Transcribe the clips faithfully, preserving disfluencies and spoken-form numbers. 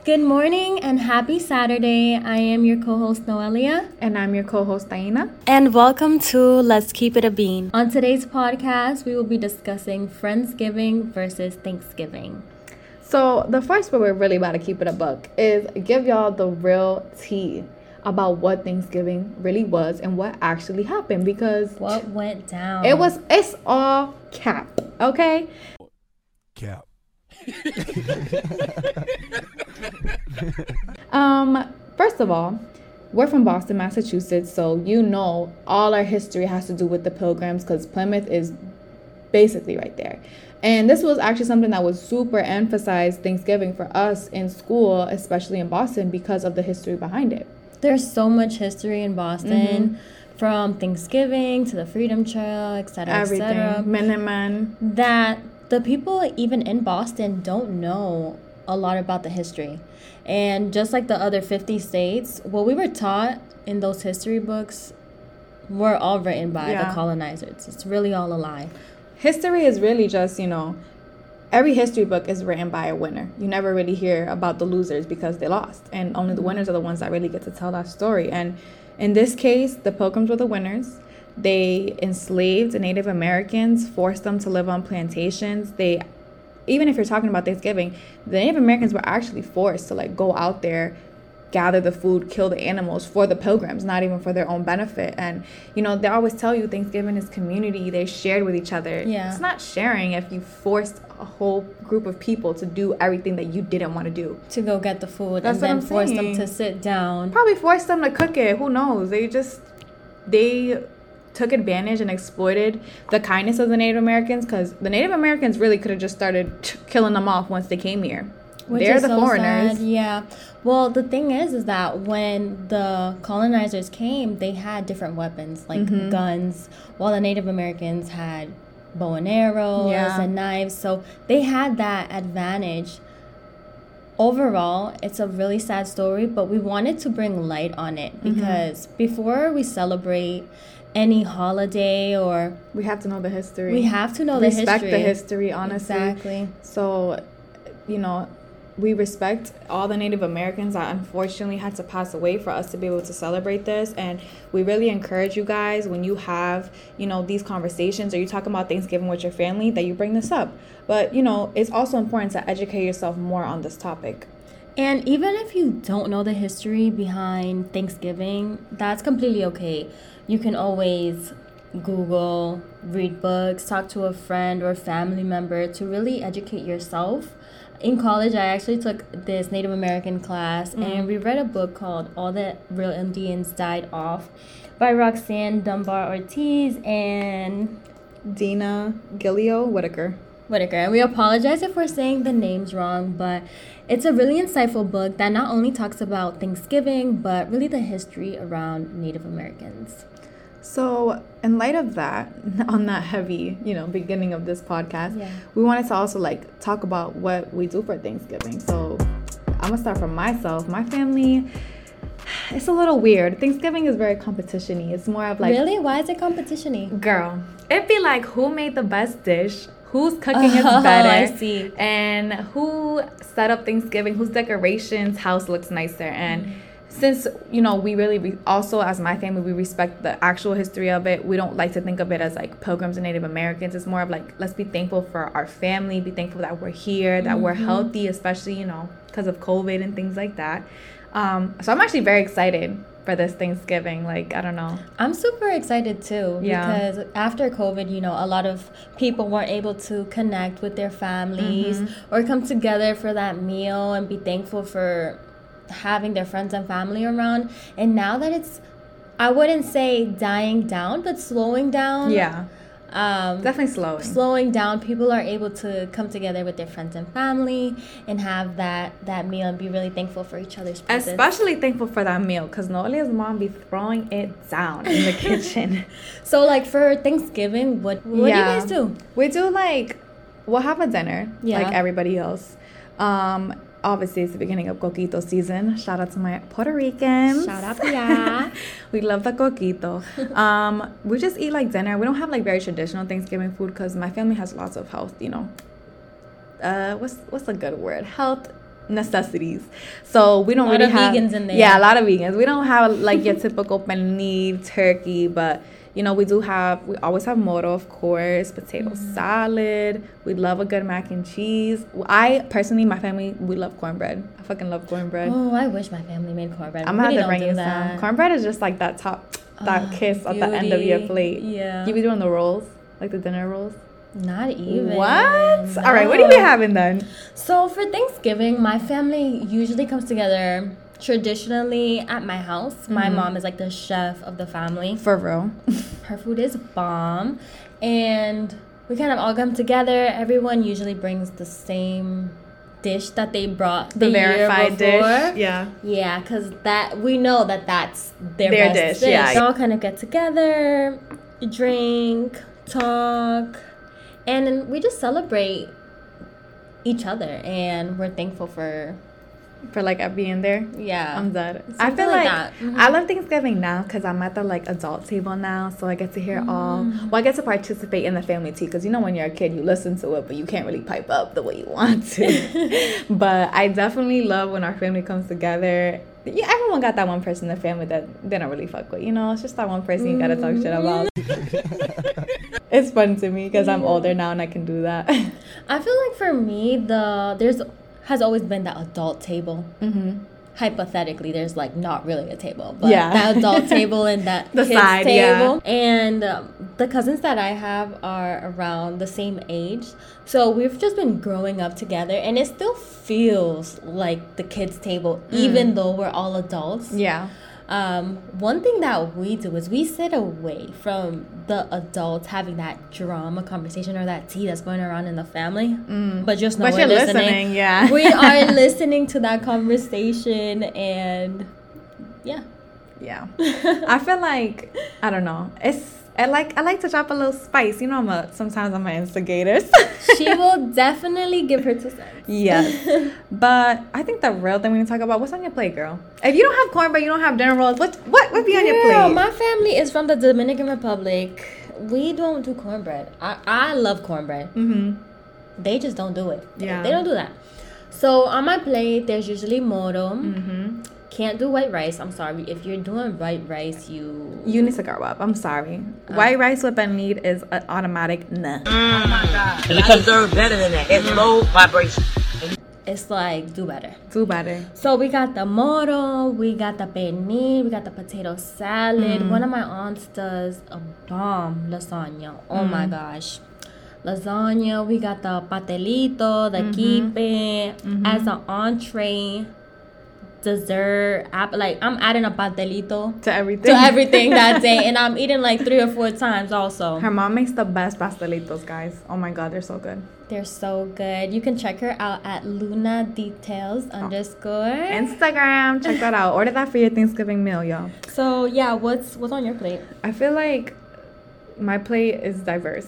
Good morning and happy Saturday. I am your co-host Noelia. And I'm your co-host Taina. And welcome to Let's Keep It a Bean. On today's podcast, we will be discussing Friendsgiving versus Thanksgiving. So the first way we're really about to keep it a buck is give y'all the real tea about what Thanksgiving really was and what actually happened, because what went down. It was it's all cap, okay? Cap. um, first of all, we're from Boston, Massachusetts, so you know all our history has to do with the Pilgrims because Plymouth is basically right there. And this was actually something that was super emphasized Thanksgiving for us in school, especially in Boston, because of the history behind it. There's so much history in Boston, mm-hmm. from Thanksgiving to the Freedom Trail, et cetera, et cetera. Minuteman. That the people even in Boston don't know a lot about the history. And just like the other fifty states, what we were taught in those history books were all written by yeah. the colonizers. It's really all a lie. History is really just, you know, every history book is written by a winner. You never really hear about the losers because they lost. And only the winners are the ones that really get to tell that story. And in this case, the Pilgrims were the winners. They enslaved Native Americans, forced them to live on plantations. They, even if you're talking about Thanksgiving, the Native Americans were actually forced to like go out there, gather the food, kill the animals for the Pilgrims, not even for their own benefit. And, you know, they always tell you Thanksgiving is community. They shared with each other. Yeah. It's not sharing if you forced a whole group of people to do everything that you didn't want to do. To go get the food. That's and what then I'm force saying. them to sit down. Probably forced them to cook it. Who knows? They just, they took advantage and exploited the kindness of the Native Americans, because the Native Americans really could have just started t- killing them off once they came here. Which They're is the so foreigners. Sad. Yeah. Well, the thing is, is that when the colonizers came, they had different weapons, like mm-hmm. guns, while the Native Americans had bow and arrows yeah. and knives. So they had that advantage. Overall, it's a really sad story, but we wanted to bring light on it because mm-hmm. before we celebrate any holiday or... We have to know the history. We have to know Respect the history. Respect the history, honestly. Exactly. So, you know... We respect all the Native Americans that unfortunately had to pass away for us to be able to celebrate this. And we really encourage you guys, when you have, you know, these conversations or you talk about Thanksgiving with your family, that you bring this up. But, you know, it's also important to educate yourself more on this topic. And even if you don't know the history behind Thanksgiving, that's completely okay. You can always Google, read books, talk to a friend or a family member to really educate yourself. In college, I actually took this Native American class, mm-hmm. and we read a book called All the Real Indians Died Off by Roxanne Dunbar Ortiz and Dina Gilio Whitaker. Whitaker. And we apologize if we're saying the names wrong, but it's a really insightful book that not only talks about Thanksgiving, but really the history around Native Americans. So, in light of that, on that heavy, you know, beginning of this podcast, yeah. we wanted to also, like, talk about what we do for Thanksgiving. So, I'm going to start from myself. My family, it's a little weird. Thanksgiving is very competition-y. It's more of, like... Really? Why is it competition-y? Girl, it'd be like, who made the best dish? Who's cooking is oh, better? I see. And who set up Thanksgiving? Whose decorations house looks nicer? And... Mm-hmm. Since, you know, we really re- also, as my family, we respect the actual history of it. We don't like to think of it as, like, Pilgrims and Native Americans. It's more of, like, let's be thankful for our family, be thankful that we're here, that mm-hmm. we're healthy, especially, you know, because of COVID and things like that. Um, so I'm actually very excited for this Thanksgiving. Like, I don't know. I'm super excited, too. Yeah. Because after COVID, you know, a lot of people weren't able to connect with their families mm-hmm. or come together for that meal and be thankful for... having their friends and family around. And now that it's, I wouldn't say dying down, but slowing down. Yeah. Um, Definitely slowing. Slowing down. People are able to come together with their friends and family and have that, that meal and be really thankful for each other's presence. Especially thankful for that meal, because Noelia's mom be throwing it down in the kitchen. So, like, for Thanksgiving, what, what yeah. do you guys do? We do, like, we'll have a dinner, yeah. like everybody else. Um... Obviously, it's the beginning of coquito season. Shout out to my Puerto Ricans. Shout out, yeah. We love the coquito. Um, we just eat like dinner. We don't have like very traditional Thanksgiving food because my family has lots of health, you know. Uh, what's what's a good word? Health necessities. So we don't a lot really of have vegans in there. Yeah, a lot of vegans. We don't have like your typical pernil, turkey, but you know, we do have, we always have moro, of course, potato mm-hmm. salad. We love a good mac and cheese. I, personally, my family, we love cornbread. I fucking love cornbread. Oh, I wish my family made cornbread. I'm going to have to bring you some. Cornbread is just like that top, that oh, kiss beauty. At the end of your plate. Yeah. You be doing the rolls, like the dinner rolls? Not even. What? No. All right, what do you be having then? So for Thanksgiving, my family usually comes together traditionally at my house. Mm-hmm. My mom is like the chef of the family. For real. Her food is bomb. And we kind of all come together. Everyone usually brings the same dish that they brought the, the verified year before. Dish. Yeah. Yeah, because that we know that that's their, their best dish. dish. Yeah. They all kind of get together, drink, talk, and then we just celebrate each other. And we're thankful for for like being there. Yeah, I'm dead. I feel like, like mm-hmm. I love Thanksgiving now because I'm at the like adult table now, so I get to hear mm. all well I get to participate in the family tea, because you know when you're a kid you listen to it but you can't really pipe up the way you want to. But I definitely love when our family comes together. Yeah, everyone got that one person in the family that they don't really fuck with, you know. It's just that one person you gotta talk shit about. It's fun to me because I'm older now and I can do that. I feel like for me the there's has always been that adult table. Mm-hmm. Hypothetically, there's like not really a table, but yeah. that adult table and that the kids side, table. Yeah. And um, the cousins that I have are around the same age, so we've just been growing up together, and it still feels like the kids table, mm. even though we're all adults. Yeah. Um, one thing that we do is we sit away from the adults having that drama conversation or that tea that's going around in the family. Mm. But just know but we're you're listening. listening. Yeah. We are listening to that conversation, and yeah. Yeah. I feel like, I don't know. It's I like I like to drop a little spice. You know, I'm a sometimes I'm an instigator. She will definitely give her two cents. Yes. But I think the real thing we need to talk about, what's on your plate, girl? If you don't have cornbread, you don't have dinner rolls, what what would be girl, on your plate? My family is from the Dominican Republic. We don't do cornbread. I, I love cornbread. Mm-hmm. They just don't do it. Yeah. They don't do that. So on my plate, there's usually moro. Mm-hmm. Can't do white rice. I'm sorry. If you're doing white rice, you... You need to grow up. I'm sorry. Uh, white rice with pernil is an automatic nah. Mm. Oh my God. And it comes served better than that. It's low vibration. It's like, do better. Do better. So we got the moro, we got the pernil, we got the potato salad. Mm. One of my aunts does a bomb lasagna. Oh mm. my gosh. Lasagna. We got the patelito, the mm-hmm. kipe. Mm-hmm. As an entree, dessert, app, like I'm adding a pastelito to everything to everything that day, and I'm eating like three or four times also. Her mom makes the best pastelitos, guys. Oh my God, they're so good. They're so good. You can check her out at Luna Details oh. underscore Instagram. Check that out. Order that for your Thanksgiving meal, y'all. So yeah, what's what's on your plate? I feel like my plate is diverse.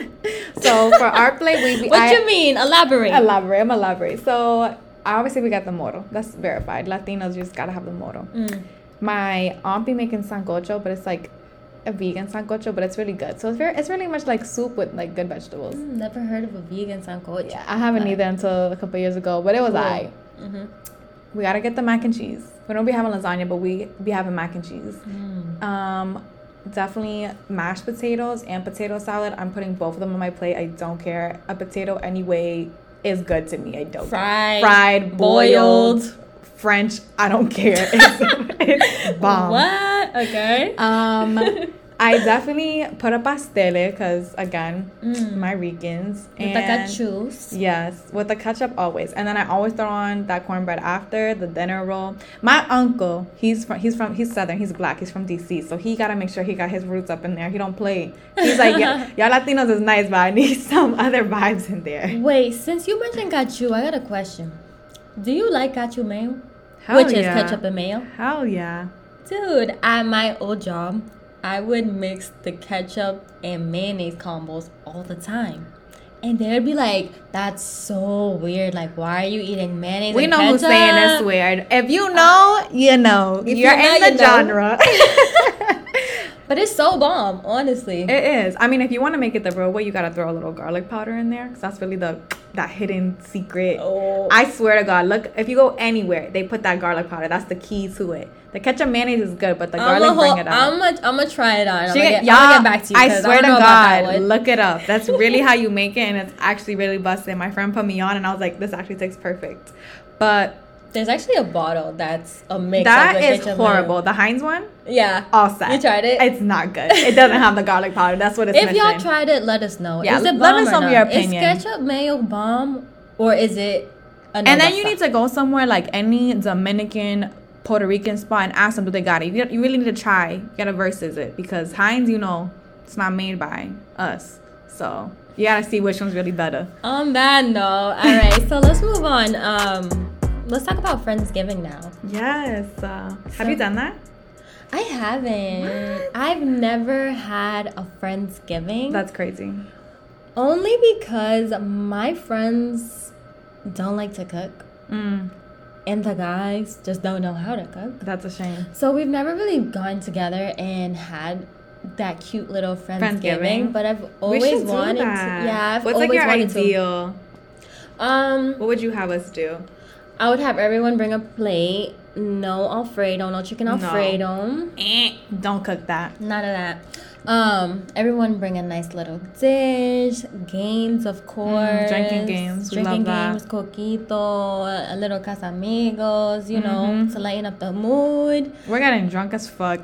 So for our plate, we. What I, you mean? Elaborate. Elaborate. I'm elaborate. So. Obviously, we got the moro. That's verified. Latinos just gotta have the moro. Mm. My aunt be making sancocho, but it's like a vegan sancocho, but it's really good. So it's very, it's really much like soup with like good vegetables. Mm, never heard of a vegan sancocho. Yeah, I haven't either until a couple years ago, but it was cool. alright. Mm-hmm. We gotta get the mac and cheese. We don't be having lasagna, but we be having mac and cheese. Mm. Um, definitely mashed potatoes and potato salad. I'm putting both of them on my plate. I don't care. A potato anyway is good to me. I don't fried, care. Fried, boiled, boiled, French. I don't care. It's, it's bomb. What? Okay. Um, I definitely put a pastele because again, mm. my Ricans with and the ketchup. Yes, with the ketchup always, and then I always throw on that cornbread after the dinner roll. My uncle, he's from he's from he's Southern, he's black, he's from D C, so he gotta make sure he got his roots up in there. He don't play. He's like, yeah, y'all Latinos is nice, but I need some other vibes in there. Wait, since you mentioned ketchup, I got a question. Do you like ketchup mayo? Hell Which yeah. is ketchup and mayo? Hell yeah. Dude, at my old job, I would mix the ketchup and mayonnaise combos all the time. And they'd be like, that's so weird. Like, why are you eating mayonnaise we and know ketchup? who's saying it's weird. If you know, you know. If You're you know, in the you genre. But it's so bomb, honestly. It is. I mean, if you want to make it the real way, you gotta throw a little garlic powder in there, because that's really the that hidden secret. Oh. I swear to God, look, if you go anywhere, they put that garlic powder. That's the key to it. The ketchup mayonnaise is good, but the garlic I'm bring it out. I'm gonna I'm gonna try it out. I'm She- gonna get, y'all, I'm gonna get back to you. I 'cause swear I to don't know about that God, one. look it up. That's really how you make it, and it's actually really busted. My friend put me on, and I was like, this actually tastes perfect. But There's actually a bottle that's a mix. that of the is ketchup horrible. and- The Heinz one, Yeah. all set. You tried it? It's not good. It doesn't have the garlic powder. That's what it's If missing. y'all tried it, let us know. Yeah, is it let bomb us or know not? your opinion. Is ketchup mayo bomb or is it? A And then you need to go somewhere like any Dominican, Puerto Rican spot and ask them, do they got it? You, you really need to try. You gotta versus it, because Heinz, you know, it's not made by us. So you gotta see which one's really better. On that note, all right. So let's move on. Um, let's talk about Friendsgiving now. Yes. Uh, have So- you done that? I haven't. What? I've never had a Friendsgiving. That's crazy. Only because my friends don't like to cook, Mm, and the guys just don't know how to cook. that's a shame. So we've never really gotten together and had that cute little Friendsgiving. Friendsgiving? But I've We always should do wanted that. to. Yeah, I've What's always like your wanted ideal? to. Um, What would you have us do? I would have everyone bring a plate. No Alfredo, no chicken No. Alfredo. Eh, don't cook that. None of that. Um, everyone bring a nice little dish, games, of course. drinking games. We Drinking love that. games, coquito, a little casamigos, you know, Mhm. to lighten up the mood. We're getting drunk as fuck.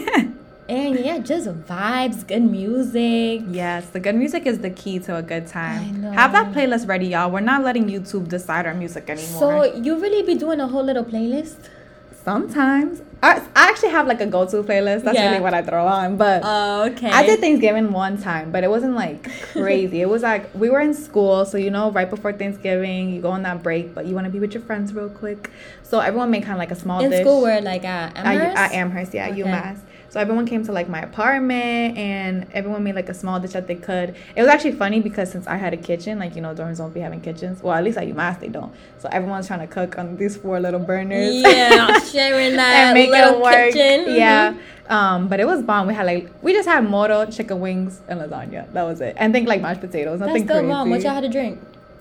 And yeah, just vibes, good music. Yes, the good music is the key to a good time. I know. Have that playlist ready, y'all. We're not letting YouTube decide our music anymore. So you really be doing a whole little playlist? Sometimes. I, I actually have like a go-to playlist. That's Yeah. really what I throw on. But Oh, okay. I did Thanksgiving one time, but it wasn't like crazy. It was like we were in school, so you know, right before Thanksgiving, you go on that break, but you want to be with your friends real quick. So everyone made kind of like a small in dish. school where like at At, Amherst? at Amherst, yeah, Okay. UMass. So everyone came to like my apartment, and everyone made like a small dish that they could. It was actually funny because since I had a kitchen, like you know, dorms don't be having kitchens. Well, at least at UMass they don't. So everyone's trying to cook on these four little burners. Yeah, sharing that and make little it work. kitchen. Mhm. Yeah. Um, but it was bomb. We had like we just had moro, chicken wings, and lasagna. That was it. And think like mashed potatoes. That's Nothing still crazy. mom. What y'all had to drink?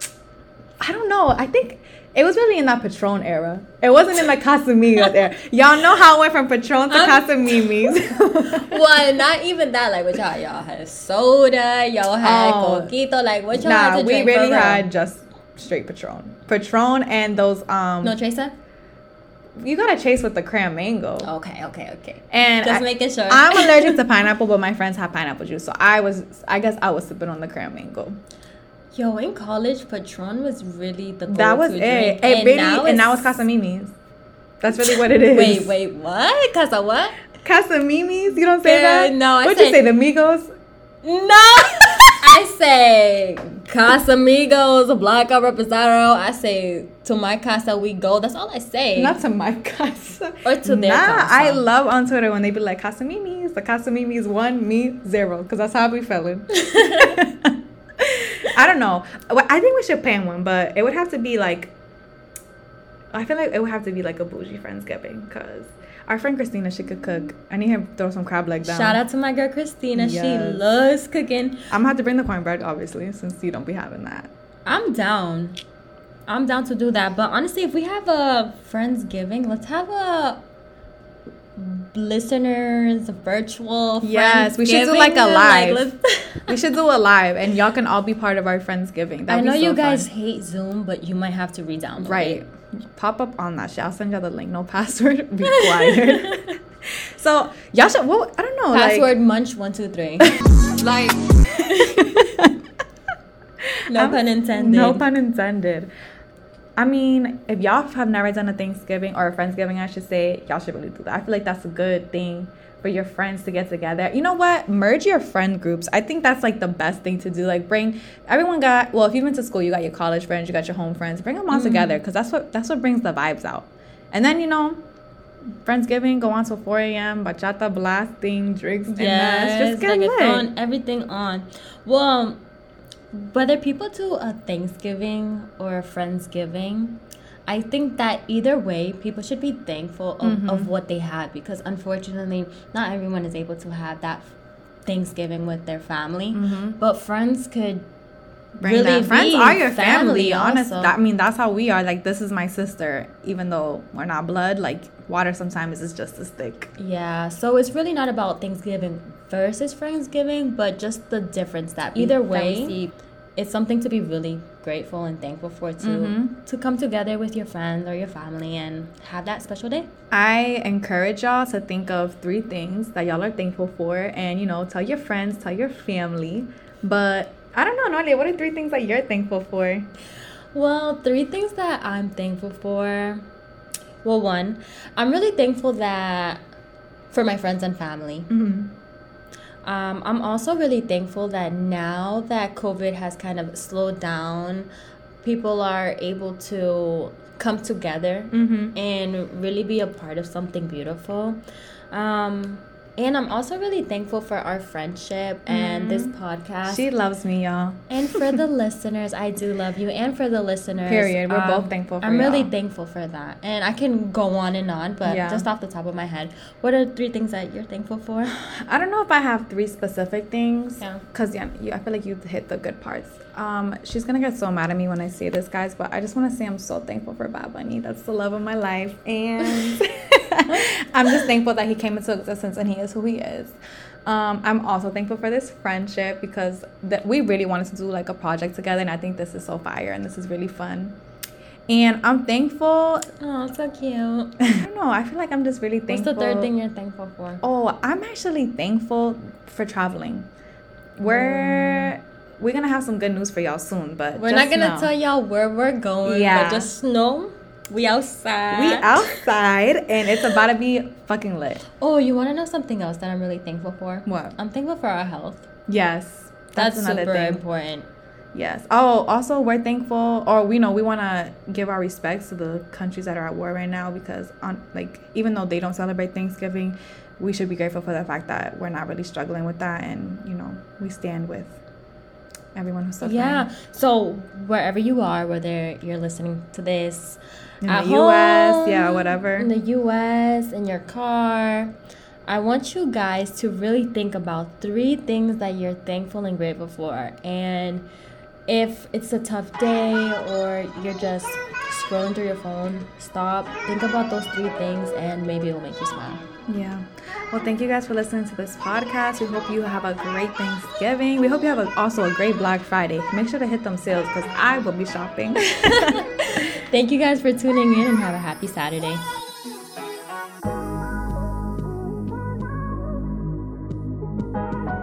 I don't know. I think it was really in that Patron era. It wasn't in the Casamigos era. Y'all know how it went from Patron to Um, Casamimis. Well, not even that. Like, what y'all y'all had soda, y'all had Oh. coquito. Like, what y'all had Nah, to we drink? for really real? had just straight Patron. Patron and those um. No chaser. You gotta chase with the cran mango. Okay, okay, okay. And Just I, making sure. I'm allergic to pineapple, but my friends have pineapple juice, so I was. I guess I was sipping on the cran mango. Yo, in college, Patron was really the go-to That was drink. it. It and really, now and now it's it's- Casamimis. That's really what it is. Wait, wait, what? Cause of what? Casamimis? You don't say Yeah, that? no, I What'd said- you say, the Migos? No, I say Casamigos, Blanca Reposado. I say to my casa we go. That's all I say. Not to my casa. Or to their nah, casa. I love on Twitter when they be like, Casamimis. The Casamimis one, me zero. Because that's how we feeling. I don't know. Well, I think we should plan one, but it would have to be like, I feel like it would have to be like a bougie Friendsgiving, because our friend Christina, she could cook. I need her to throw some crab leg down. Shout out to my girl Christina. She Yes. loves cooking. I'm gonna have to bring the cornbread, obviously, since you don't be having that. I'm down. I'm down to do that. But honestly, if we have a Friendsgiving, let's have a listeners virtual Yes, we should do Friendsgiving. like a live. let's- We should do a live, and y'all can all be part of our Friendsgiving. I That'd know be so you guys fun. hate Zoom, but you might have to re-download Right. it. Pop up on that shit. I'll send y'all the link. No password required. So y'all should. Well, I don't know. Password munch one two three. Like. No I'm- pun intended. No pun intended. I mean, if y'all have never done a Thanksgiving or a Friendsgiving, I should say, y'all should really do that. I feel like that's a good thing for your friends to get together. You know what? Merge your friend groups. I think that's like the best thing to do. Like bring everyone got well, if you went to school, you got your college friends, you got your home friends. Bring them all Mm. together, because that's what that's what brings the vibes out. And then you know, Friendsgiving, go on till four a.m. bachata blasting, drinks, and Yes, just get lit. reggaeton, everything on. Well, whether people do a Thanksgiving or a Friendsgiving, I think that either way, people should be thankful of, Mm-hmm. of what they have, because unfortunately, not everyone is able to have that Thanksgiving with their family. But friends could Bring really that. Friends be are your family, honest. also. That, I mean, that's how we are. Like, this is my sister, even though we're not blood. Like, water sometimes is just as thick. Yeah, so it's really not about Thanksgiving versus Friendsgiving, but just the difference that either That we way, see. it's something to be really grateful and thankful for, to Mm-hmm. to come together with your friends or your family and have that special day. I encourage y'all to think of three things that y'all are thankful for, and, you know, tell your friends, tell your family. But I don't know, Noelia, what are three things that you're thankful for? Well, three things that I'm thankful for. Well, one, I'm really thankful that for my friends and family. Mm-hmm. Um, I'm also really thankful that now that COVID has kind of slowed down, people are able to come together Mm-hmm. and really be a part of something beautiful. Um, and I'm also really thankful for our friendship and this podcast. She loves me, y'all. And for the listeners, I do love you. And for the listeners, Period. We're um, both thankful for I'm really y'all. thankful for that. And I can go on and on, but Yeah. just off the top of my head, what are three things that you're thankful for? I don't know if I have three specific things. Yeah. Because, yeah, you, I feel like you hit the good parts. Um, she's going to get so mad at me when I say this, guys, but I just want to say I'm so thankful for Bad Bunny. That's the love of my life. And I'm just thankful that he came into existence and he is who he is. Um, I'm also thankful for this friendship, because that we really wanted to do like a project together, and I think this is so fire and this is really fun. And I'm thankful. Oh, so cute. I don't know. I feel like I'm just really What's thankful. the third thing you're thankful for? Oh, I'm actually thankful for traveling. We're we're gonna have some good news for y'all soon, but We're just not gonna know, tell y'all where we're going, Yeah. but just know we outside. we outside and it's about to be fucking lit. Oh, you want to know something else that I'm really thankful for? What? I'm thankful for our health. Yes, That's, that's, another super thing. important. Yes. Oh, also we're thankful, or we know we want to give our respects to the countries that are at war right now, because on like even though they don't celebrate Thanksgiving, we should be grateful for the fact that we're not really struggling with that, and you know we stand with everyone who's suffering. Yeah. So wherever you are, whether you're listening to this In at the U S, home, yeah, whatever. in the U S, in your car, I want you guys to really think about three things that you're thankful and grateful for. And if it's a tough day or you're just scrolling through your phone, stop, think about those three things, and maybe it will make you smile. Yeah. Well, thank you guys for listening to this podcast. We hope you have a great Thanksgiving. We hope you have a, also a great Black Friday. Make sure to hit them sales, because I will be shopping. Thank you guys for tuning in, and have a happy Saturday.